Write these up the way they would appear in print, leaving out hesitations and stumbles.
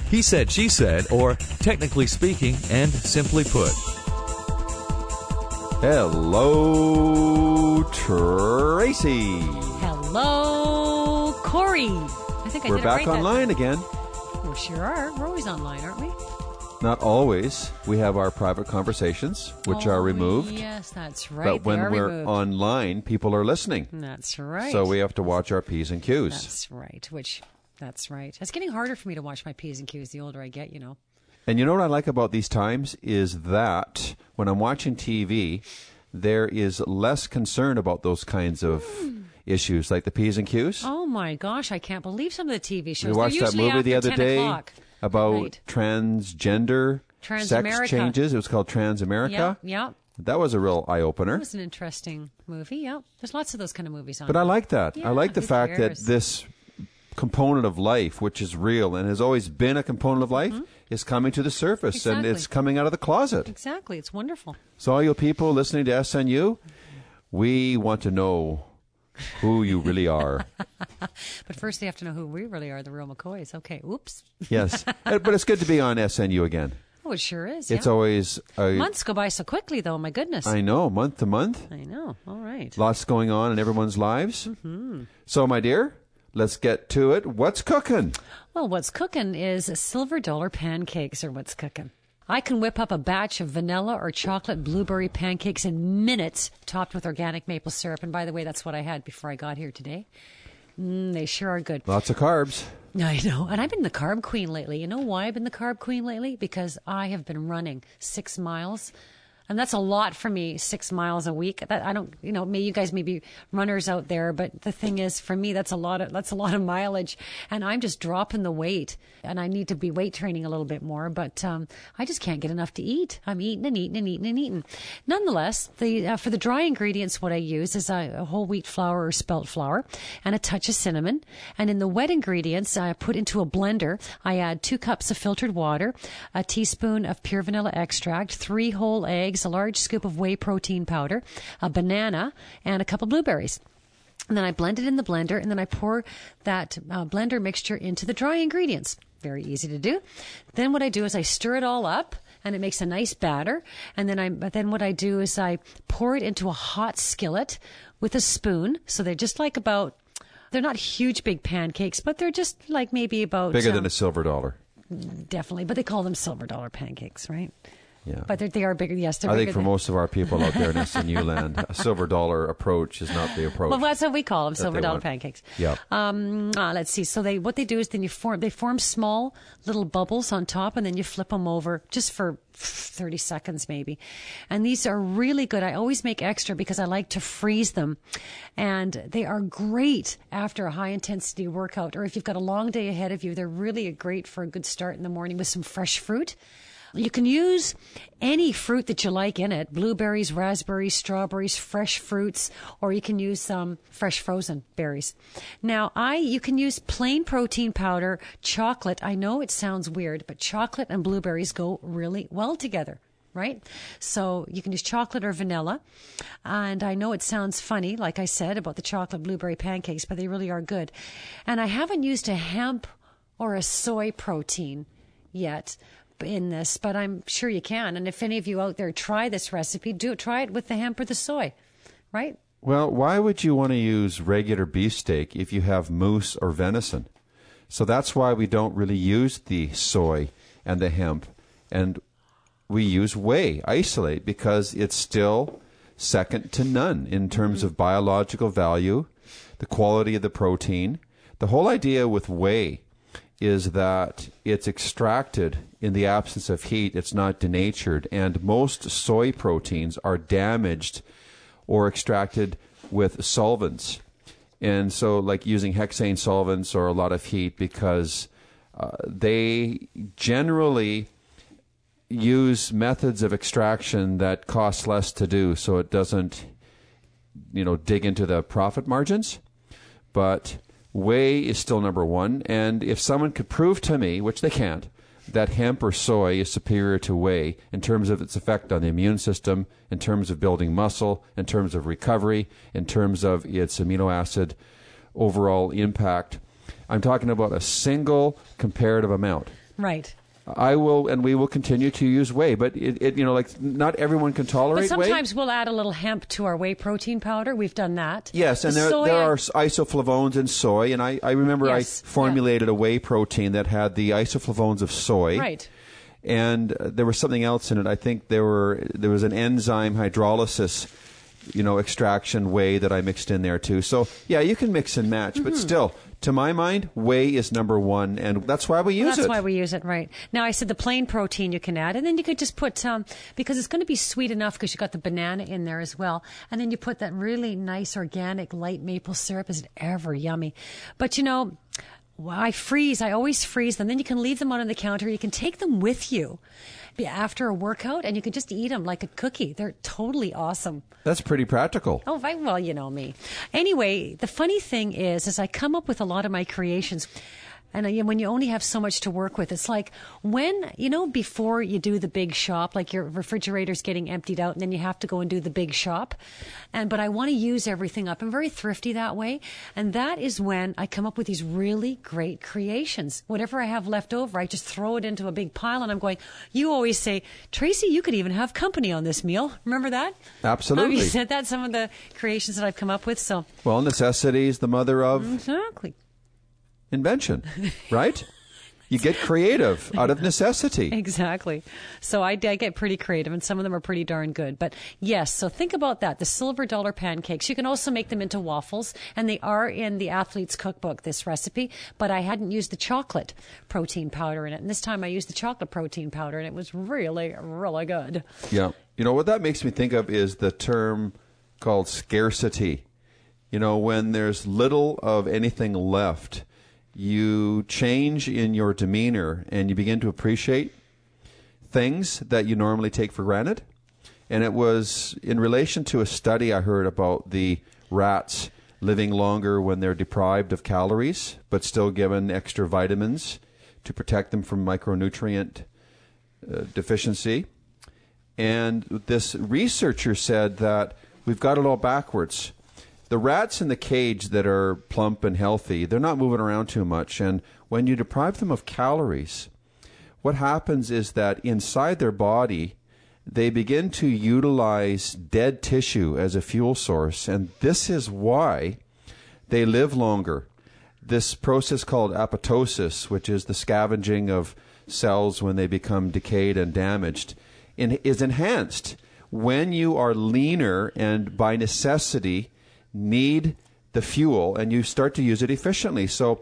He Said, She Said, or Technically Speaking and Simply Put. Hello, Tracy. Hello, Corey. I think We're did back it right online again. We sure are. We're always online, aren't we? Not always. We have our private conversations, which are removed. Yes, that's right. But when we're removed. online, people are listening. That's right. So we have to watch our P's and Q's. That's right. That's right. It's getting harder for me to watch my P's and Q's the older I get, And you know what I like about these times is that when I'm watching TV, there is less concern about those kinds of issues, like the P's and Q's. Oh my gosh, I can't believe some of the TV shows. We watched that movie the other day about transgender sex changes. It was called Transamerica. Yeah. That was a real eye-opener. It was an interesting movie, yeah. There's lots of those kind of movies on. But I like that. Yeah, I like the fact that this component of life, which is real and has always been a component of life, is coming to the surface and it's coming out of the closet. Exactly. It's wonderful. So all you people listening to SNU, we want to know who you really are. But first they have to know who we really are, the real McCoys. Okay, oops. Yes. But it's good to be on SNU again. Oh, it sure is. It's always... months go by so quickly, though. My goodness. I know. Month to month. I know. All right. Lots going on in everyone's lives. So, my dear, let's get to it. What's cooking? Well, what's cooking is silver dollar pancakes are what's cooking. I can whip up a batch of vanilla or chocolate blueberry pancakes in minutes, topped with organic maple syrup. And by the way, that's what I had before I got here today. They sure are good. Lots of carbs. I know. And I've been the carb queen lately. You know why I've been the carb queen lately? Because I have been running 6 miles. And that's a lot for me, 6 miles a week. That I don't, you guys may be runners out there, but the thing is, for me, that's a lot of mileage, and I'm just dropping the weight, and I need to be weight training a little bit more, but I just can't get enough to eat. I'm eating and eating and eating and eating. Nonetheless, for the dry ingredients, what I use is a whole wheat flour or spelt flour and a touch of cinnamon. And in the wet ingredients, I put into a blender. I add 2 cups of filtered water, a teaspoon of pure vanilla extract, 3 whole eggs, a large scoop of whey protein powder, a banana, and a couple of blueberries. And then I blend it in the blender, and then I pour that blender mixture into the dry ingredients. Very easy to do. Then what I do is I stir it all up, and it makes a nice batter. And then what I do is I pour it into a hot skillet with a spoon. So they're just like they're not huge big pancakes, but they're just like maybe about... Bigger than a silver dollar. Definitely. But they call them silver dollar pancakes, right? Yeah. But they are bigger. Yes, they're bigger. I think for most of our people out there in SNU land, a silver dollar approach is not the approach. Well, that's what we call them, silver dollar pancakes. Yeah. Let's see. So what they do is then they form small little bubbles on top, and then you flip them over just for 30 seconds maybe. And these are really good. I always make extra because I like to freeze them. And they are great after a high intensity workout, or if you've got a long day ahead of you, they're really great for a good start in the morning with some fresh fruit. You can use any fruit that you like in it, blueberries, raspberries, strawberries, fresh fruits, or you can use some fresh frozen berries. Now, you can use plain protein powder, chocolate. I know it sounds weird, but chocolate and blueberries go really well together, right? So you can use chocolate or vanilla. And I know it sounds funny, like I said, about the chocolate blueberry pancakes, but they really are good. And I haven't used a hemp or a soy protein yet in this, but I'm sure you can. And if any of you out there try this recipe, try it with the hemp or the soy, right? Well, why would you want to use regular beefsteak if you have moose or venison? So that's why we don't really use the soy and the hemp. And we use whey, isolate, because it's still second to none in terms of biological value, the quality of the protein. The whole idea with whey is that it's extracted in the absence of heat. It's not denatured. And most soy proteins are damaged or extracted with solvents. And so like using hexane solvents or a lot of heat, because they generally use methods of extraction that cost less to do, so it doesn't, dig into the profit margins. But whey is still number one, and if someone could prove to me, which they can't, that hemp or soy is superior to whey in terms of its effect on the immune system, in terms of building muscle, in terms of recovery, in terms of its amino acid overall impact, I'm talking about a single comparative amount. Right. I will, and we will continue to use whey, but like not everyone can tolerate But whey. sometimes we'll add a little hemp to our whey protein powder. We've done that. Yes, and there are isoflavones in soy, and I remember Yes, I formulated a whey protein that had the isoflavones of soy. Right. And there was something else in it. I think there was an enzyme hydrolysis, extraction whey that I mixed in there too. So yeah, you can mix and match, but still, to my mind, whey is number one, and that's why we use it. That's why we use it, right. Now, I said the plain protein you can add, and then you could just put, because it's going to be sweet enough because you got the banana in there as well, and then you put that really nice organic light maple syrup. Is it ever yummy? But I always freeze them. Then you can leave them out on the counter. You can take them with you after a workout, and you can just eat them like a cookie. They're totally awesome. That's pretty practical. Oh, well, you know me. Anyway, the funny thing is I come up with a lot of my creations. And when you only have so much to work with, it's like when, before you do the big shop, like your refrigerator's getting emptied out and then you have to go and do the big shop. But I want to use everything up. I'm very thrifty that way. And that is when I come up with these really great creations. Whatever I have left over, I just throw it into a big pile and I'm going, you always say, Tracy, you could even have company on this meal. Remember that? Absolutely. You said that, some of the creations that I've come up with. So, well, necessity is the mother of exactly. Invention, right? You get creative out of necessity. Exactly. So I get pretty creative, and some of them are pretty darn good. But yes, so think about that. The silver dollar pancakes. You can also make them into waffles, and they are in the Athlete's Cookbook, this recipe. But I hadn't used the chocolate protein powder in it. And this time I used the chocolate protein powder, and it was really, really good. Yeah. What that makes me think of is the term called scarcity. When there's little of anything left, you change in your demeanor and you begin to appreciate things that you normally take for granted. And it was in relation to a study I heard about the rats living longer when they're deprived of calories, but still given extra vitamins to protect them from micronutrient deficiency. And this researcher said that we've got it all backwards. The rats in the cage that are plump and healthy, they're not moving around too much. And when you deprive them of calories, what happens is that inside their body, they begin to utilize dead tissue as a fuel source. And this is why they live longer. This process called apoptosis, which is the scavenging of cells when they become decayed and damaged, is enhanced when you are leaner and by necessity need the fuel and you start to use it efficiently. So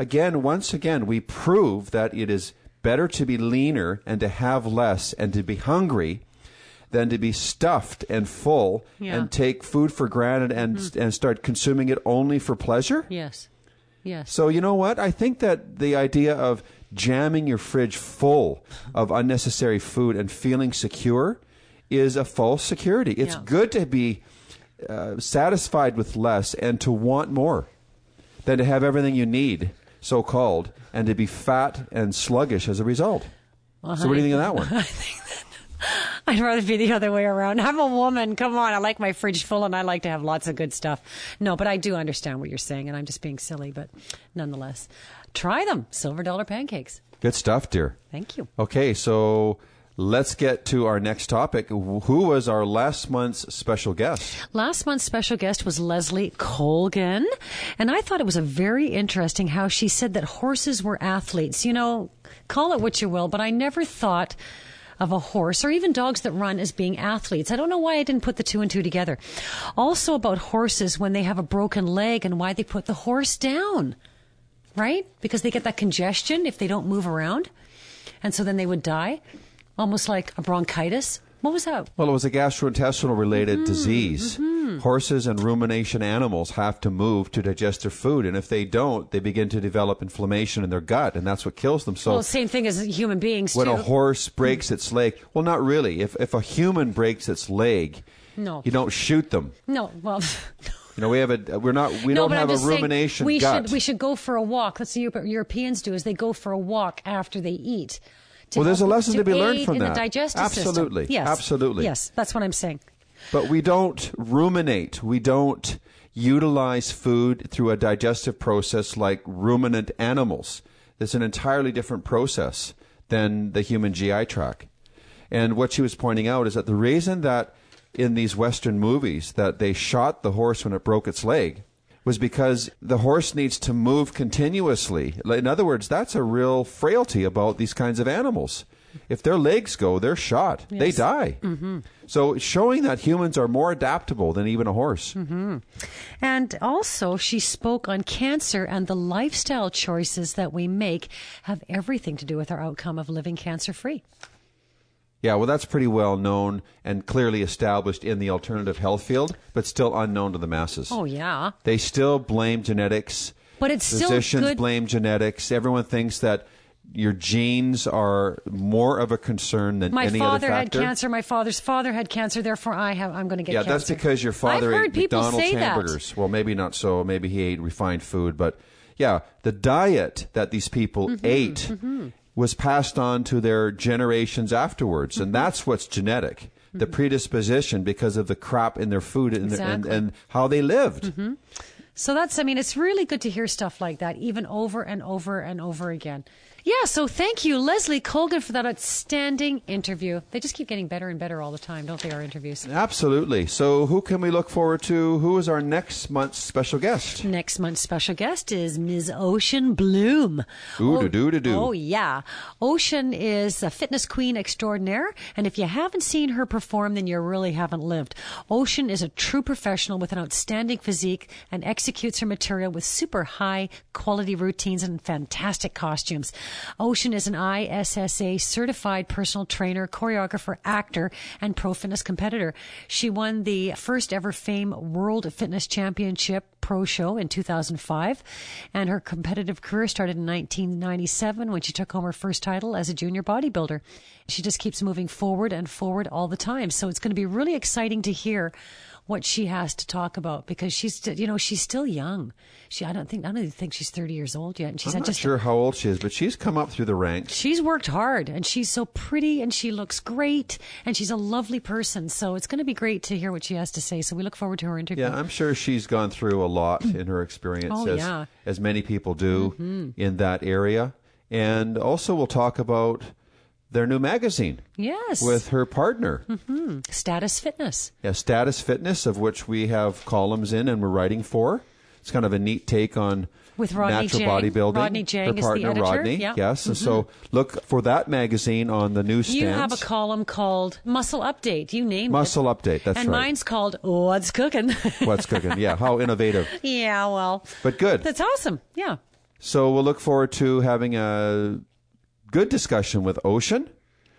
once again, we prove that it is better to be leaner and to have less and to be hungry than to be stuffed and full and take food for granted and start consuming it only for pleasure. Yes. Yes. So you know what? I think that the idea of jamming your fridge full of unnecessary food and feeling secure is a false security. It's good to be satisfied with less and to want more than to have everything you need, so-called, and to be fat and sluggish as a result. Well, so what do you think of that one? I think I'd rather be the other way around. I'm a woman. Come on. I like my fridge full and I like to have lots of good stuff. No, but I do understand what you're saying, and I'm just being silly, but nonetheless. Try them. Silver dollar pancakes. Good stuff, dear. Thank you. Okay, so let's get to our next topic. Who was our last month's special guest? Last month's special guest was Leslie Colgan, and I thought it was a very interesting how she said that horses were athletes. Call it what you will, but I never thought of a horse or even dogs that run as being athletes. I don't know why I didn't put the two and two together. Also about horses when they have a broken leg and why they put the horse down, right? Because they get that congestion if they don't move around, and so then they would die. Almost like a bronchitis. What was that? Well, it was a gastrointestinal-related disease. Horses and rumination animals have to move to digest their food, and if they don't, they begin to develop inflammation in their gut, and that's what kills them. So, same thing as human beings, when too. a horse breaks its leg, well, not really. If a human breaks its leg, no, you don't shoot them. No, well... we don't have a rumination gut. We should go for a walk. That's what Europeans do, is they go for a walk after they eat. Well, there's a lesson to be learned from that. The digestive absolutely. System. Yes. Absolutely. Yes, that's what I'm saying. But we don't ruminate. We don't utilize food through a digestive process like ruminant animals. It's an entirely different process than the human GI tract. And what she was pointing out is that the reason that in these Western movies that they shot the horse when it broke its leg was because the horse needs to move continuously. In other words, that's a real frailty about these kinds of animals. If their legs go, they're shot. Yes. They die. Mm-hmm. So showing that humans are more adaptable than even a horse. Mm-hmm. And also, she spoke on cancer and the lifestyle choices that we make have everything to do with our outcome of living cancer-free. Yeah, well, that's pretty well known and clearly established in the alternative health field, but still unknown to the masses. Oh, yeah. They still blame genetics. But it's still Physicians good. blame genetics. Everyone thinks that your genes are more of a concern than any other factor. My father had cancer. My father's father had cancer. Therefore, I'm going to get cancer. Yeah, that's because your father I've heard ate people McDonald's say hamburgers. That. Well, maybe not so. Maybe he ate refined food. But yeah, the diet that these people ate was passed on to their generations afterwards. And that's what's genetic. The predisposition because of the crap in their food and how they lived. So it's really good to hear stuff like that, even over and over and over again. Yeah, so thank you, Leslie Colgan, for that outstanding interview. They just keep getting better and better all the time, don't they, our interviews? Absolutely. So who can we look forward to? Who is our next month's special guest? Next month's special guest is Ms. Ocean Bloom. Ooh-do-do-do-do. Oh, yeah. Ocean is a fitness queen extraordinaire, and if you haven't seen her perform, then you really haven't lived. Ocean is a true professional with an outstanding physique and executes her material with super high quality routines and fantastic costumes. Ocean is an ISSA certified personal trainer, choreographer, actor, and pro fitness competitor. She won the first ever Fame World Fitness Championship Pro Show in 2005, and her competitive career started in 1997 when she took home her first title as a junior bodybuilder. She just keeps moving forward and forward all the time. So it's going to be really exciting to hear what she has to talk about because she's still young. I don't even think she's 30 years old yet. And she's I'm not sure how old she is, but she's come up through the ranks. She's worked hard, and she's so pretty, and she looks great, and she's a lovely person. So it's going to be great to hear what she has to say. So we look forward to her interview. Yeah, I'm sure she's gone through a lot in her experience, as many people do in that area. And also we'll talk about their new magazine. Yes. With her partner. Status Fitness. Yeah, Status Fitness, of which we have columns in and we're writing for. It's kind of a neat take on with Rodney natural Jang. bodybuilding. Rodney Jang her partner, is the editor. Rodney, yes. And so look for that magazine on the newsstands. You have a column called Muscle Update. You named Muscle Update, that's and right. And mine's called What's Cooking. What's Cooking, yeah. How innovative. Yeah, well. But good. That's awesome, yeah. So we'll look forward to having a good discussion with Ocean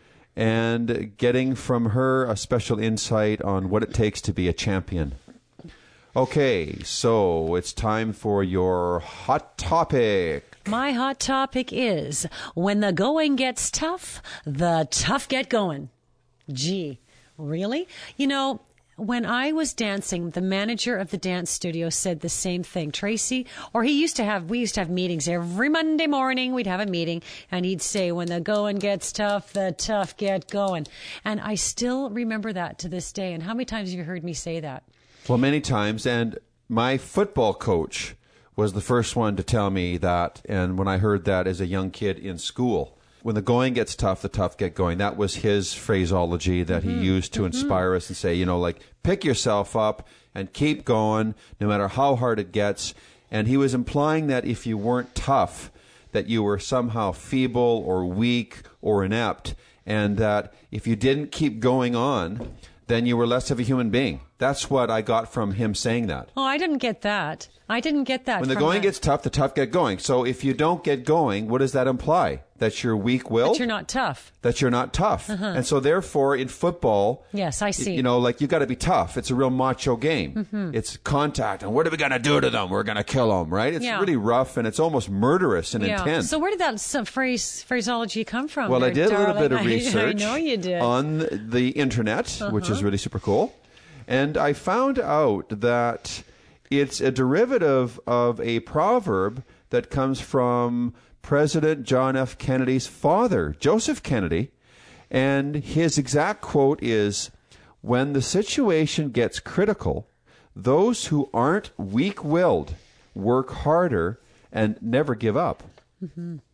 and getting from her a special insight on what it takes to be a champion. Okay, so it's time for your hot topic. My hot topic is, when the going gets tough, the tough get going. Gee, really? When I was dancing, the manager of the dance studio said the same thing. Tracy, or we used to have meetings every Monday morning. We'd have a meeting and he'd say, when the going gets tough, the tough get going. And I still remember that to this day. And how many times have you heard me say that? Well, many times. And my football coach was the first one to tell me that. And when I heard that as a young kid in school, when the going gets tough, the tough get going. That was his phraseology that he used to inspire us and say, pick yourself up and keep going no matter how hard it gets. And he was implying that if you weren't tough, that you were somehow feeble or weak or inept, and that if you didn't keep going on, then you were less of a human being. That's what I got from him saying that. Oh, I didn't get that. When the going gets tough, the tough get going. So if you don't get going, what does that imply? That you're weak-willed? That you're not tough. That you're not tough. And so therefore, in football... Yes, I see. You got to be tough. It's a real macho game. It's contact. And what are we going to do to them? We're going to kill them, right? It's really rough, and it's almost murderous and intense. So where did that phraseology come from? Well, I did a little bit of research I know you did. on the internet, which is really super cool. And I found out that it's a derivative of a proverb that comes from President John F. Kennedy's father, Joseph Kennedy. And his exact quote is, "When the situation gets critical, those who aren't weak-willed work harder and never give up."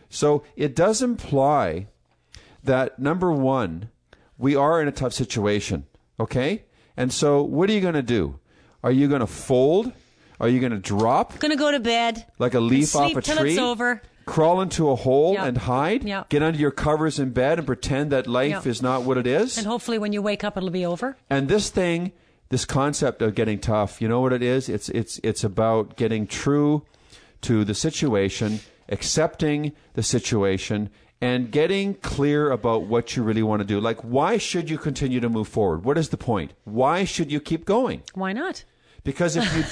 So it does imply that, number one, we are in a tough situation, okay? And so what are you going to do? Are you going to fold? Are you going to drop? Going to go to bed. Like a leaf off a till tree? It's over. Crawl into a hole Yep. and hide? Yep. Get under your covers in bed and pretend that life Yep. is not what it is? And hopefully when you wake up, it'll be over. And this concept of getting tough, you know what it is? It's about getting true to the situation, accepting the situation, and getting clear about what you really want to do. Like, why should you continue to move forward? What is the point? Why should you keep going? Why not? Because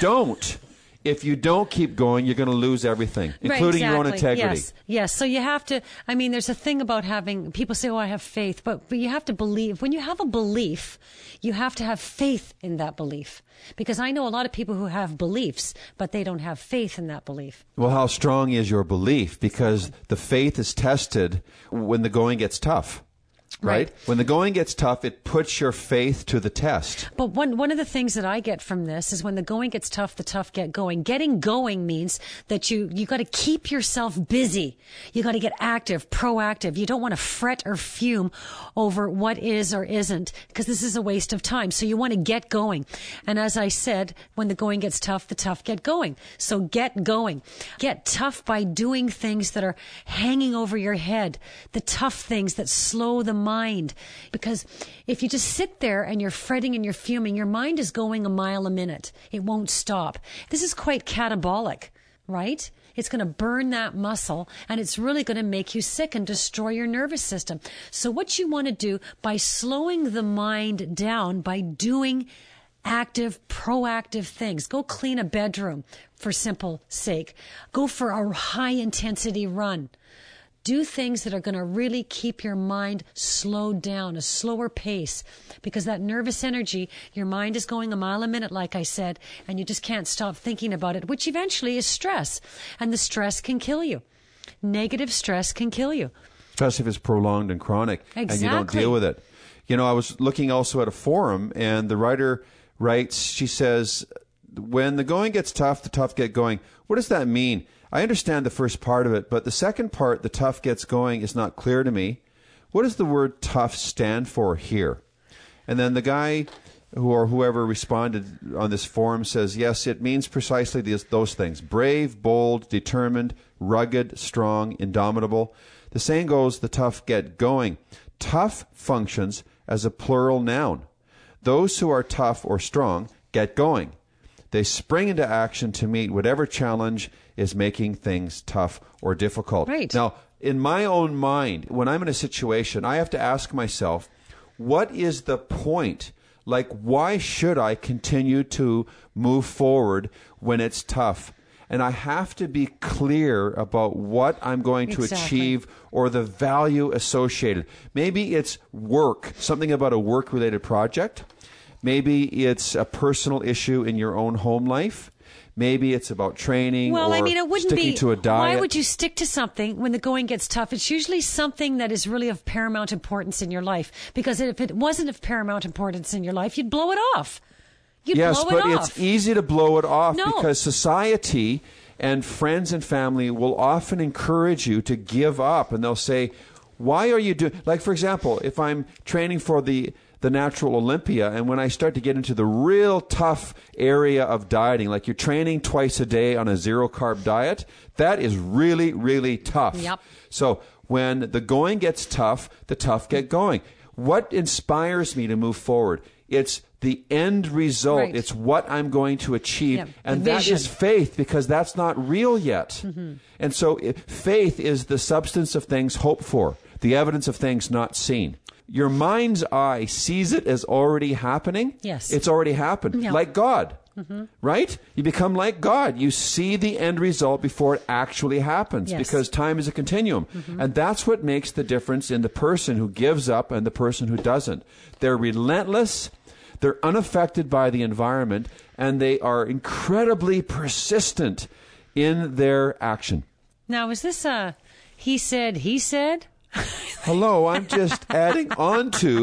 if you don't keep going, you're going to lose everything, including your own exactly. integrity. Yes. So you have to, I mean, there's a thing about having, people say, oh, I have faith, but you have to believe. When you have a belief, you have to have faith in that belief. Because I know a lot of people who have beliefs, but they don't have faith in that belief. Well, how strong is your belief? Because the faith is tested when the going gets tough. Right? When the going gets tough, it puts your faith to the test. But one of the things that I get from this is when the going gets tough, the tough get going. Getting going means that you got to keep yourself busy. You got to get active, proactive. You don't want to fret or fume over what is or isn't, because this is a waste of time. So you want to get going. And as I said, when the going gets tough, the tough get going. So get going. Get tough by doing things that are hanging over your head. The tough things that slow the mind. Because if you just sit there and you're fretting and you're fuming, your mind is going a mile a minute. It won't stop. This is quite catabolic, right? It's going to burn that muscle, and it's really going to make you sick and destroy your nervous system. So what you want to do by slowing the mind down, by doing active, proactive things. Go clean a bedroom, for simple sake. Go for a high-intensity run. Do things that are going to really keep your mind slowed down, a slower pace, because that nervous energy, your mind is going a mile a minute, like I said, and you just can't stop thinking about it, which eventually is stress. And the stress can kill you. Negative stress can kill you. Especially if it's prolonged and chronic and you don't deal with it. You know, I was looking also at a forum, and the writer writes, she says, when the going gets tough, the tough get going. What does that mean? I understand the first part of it, but the second part, the tough gets going, is not clear to me. What does the word tough stand for here? And then the guy whoever responded on this forum says, yes, it means precisely those things. Brave, bold, determined, rugged, strong, indomitable. The saying goes, the tough get going. Tough functions as a plural noun. Those who are tough or strong get going. They spring into action to meet whatever challenge is making things tough or difficult. Right. Now, in my own mind, when I'm in a situation, I have to ask myself, what is the point? Like, why should I continue to move forward when it's tough? And I have to be clear about what I'm going to achieve or the value associated. Maybe it's work, something about a work-related project. Maybe it's a personal issue in your own home life. Maybe it's about training or sticking to a diet. Why would you stick to something when the going gets tough? It's usually something that is really of paramount importance in your life. Because if it wasn't of paramount importance in your life, you'd blow it off. Yes, but it's easy to blow it off because society and friends and family will often encourage you to give up. And they'll say, why are you doing... Like, for example, if I'm training for the Natural Olympia, and when I start to get into the real tough area of dieting, like you're training twice a day on a zero-carb diet, that is really, really tough. Yep. So when the going gets tough, the tough get going. What inspires me to move forward? It's the end result. Right. It's what I'm going to achieve. Yep. And that is faith, because that's not real yet. Mm-hmm. And so faith is the substance of things hoped for, the evidence of things not seen. Your mind's eye sees it as already happening. Yes. It's already happened. Yep. Like God. Mm-hmm. Right? You become like God. You see the end result before it actually happens, because time is a continuum. Mm-hmm. And that's what makes the difference in the person who gives up and the person who doesn't. They're relentless, they're unaffected by the environment, and they are incredibly persistent in their action. Now, is this he said? Hello, I'm just adding on to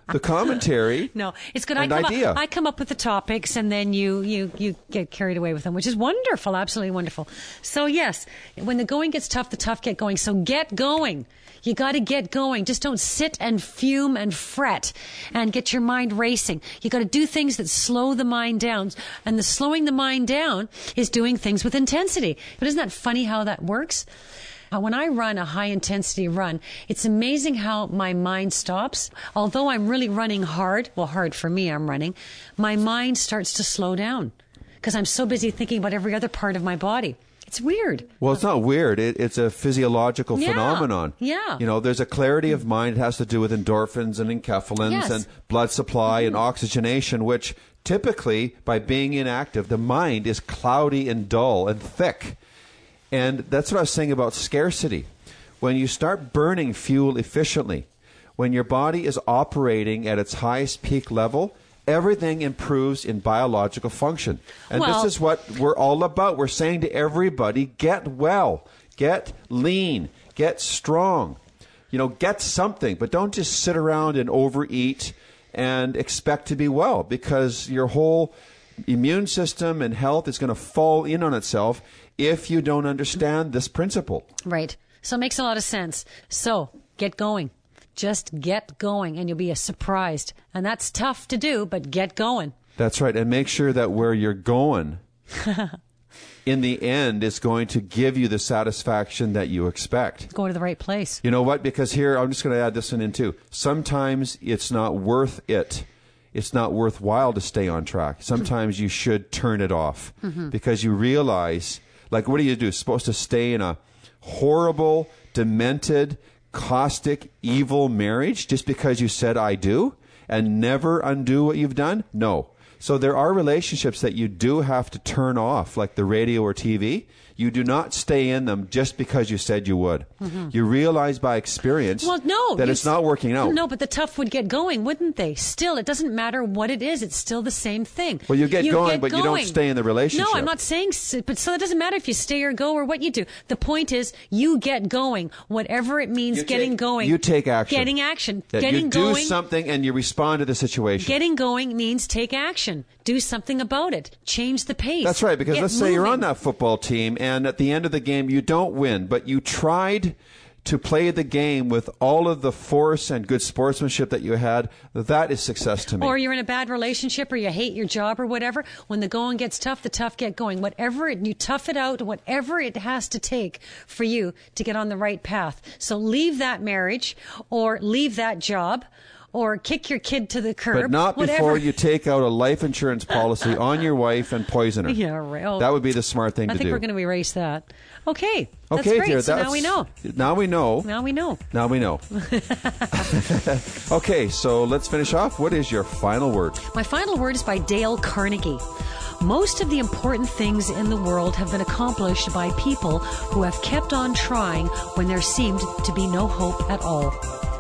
the commentary. No, it's good. An I idea. I come up with the topics, and then you get carried away with them, which is wonderful, absolutely wonderful. So yes, when the going gets tough, the tough get going. So get going. You got to get going. Just don't sit and fume and fret and get your mind racing. You got to do things that slow the mind down. And the slowing the mind down is doing things with intensity. But isn't that funny how that works? When I run a high intensity run, it's amazing how my mind stops. Although I'm really running hard, well, hard for me, I'm running, my mind starts to slow down because I'm so busy thinking about every other part of my body. It's weird. Well, it's not weird. It's a physiological Yeah. phenomenon. Yeah. You know, there's a clarity of mind. It has to do with endorphins and enkephalins Yes. and blood supply and oxygenation, which typically, by being inactive, the mind is cloudy and dull and thick. And that's what I was saying about scarcity. When you start burning fuel efficiently, when your body is operating at its highest peak level, everything improves in biological function. And Well- this is what we're all about. We're saying to everybody, get well, get lean, get strong. You know, get something, but don't just sit around and overeat and expect to be well, because your whole immune system and health is going to fall in on itself if you don't understand this principle. Right. So it makes a lot of sense. So get going. Just get going and you'll be surprised. And that's tough to do, but get going. That's right. And make sure that where you're going in the end is going to give you the satisfaction that you expect. Go to the right place. You know what? Because here, I'm just going to add this one in too. Sometimes it's not worth it. It's not worthwhile to stay on track. Sometimes you should turn it off because you realize, like, what do? Supposed to stay in a horrible, demented, caustic, evil marriage just because you said I do and never undo what you've done? No. So there are relationships that you do have to turn off, like the radio or TV. You do not stay in them just because you said you would. You realize by experience that it's not working out. No, but the tough would get going, wouldn't they? Still, it doesn't matter what it is. It's still the same thing. Well, you get going, but you don't stay in the relationship. No, I'm not saying, but so it doesn't matter if you stay or go or what you do. The point is, you get going, whatever it means. Going. You take action. Getting action. That Getting you do going. something and you respond to the situation. Getting going means take action. Do something about it. Change the pace. That's right, because Get let's say you're on moving. that football team and at the end of the game you don't win, but you tried to play the game with all of the force and good sportsmanship that you had. That is success to me. Or you're in a bad relationship or you hate your job or whatever. When the going gets tough, the tough get going. You tough it out, whatever it has to take for you to get on the right path. So leave that marriage or leave that job or kick your kid to the curb. But not whatever. before you take out a life insurance policy on your wife and poison her. Yeah, right. Oh, that would be the smart thing to do. I think we're going to erase that. Okay. That's Okay, great. dear. So now we know. Now we know. Now we know. Now we know. Okay, so let's finish off. What is your final word? My final word is by Dale Carnegie. Most of the important things in the world have been accomplished by people who have kept on trying when there seemed to be no hope at all.